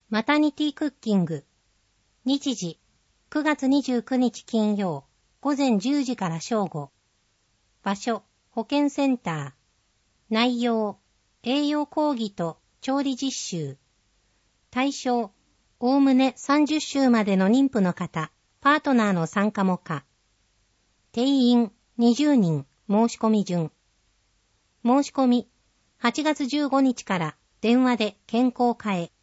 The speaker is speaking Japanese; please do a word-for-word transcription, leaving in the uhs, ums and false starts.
マタニティクッキング。日時、くがつにじゅうくにち金曜、午前じゅうじから正午。場所、保健センター。内容、栄養講義と調理実習。対象、おおむねさんじゅっ週までの妊婦の方、パートナーの参加も可。定員にじゅうにん、申し込み順。申し込み、はちがつじゅうごにちから電話で健康課へ。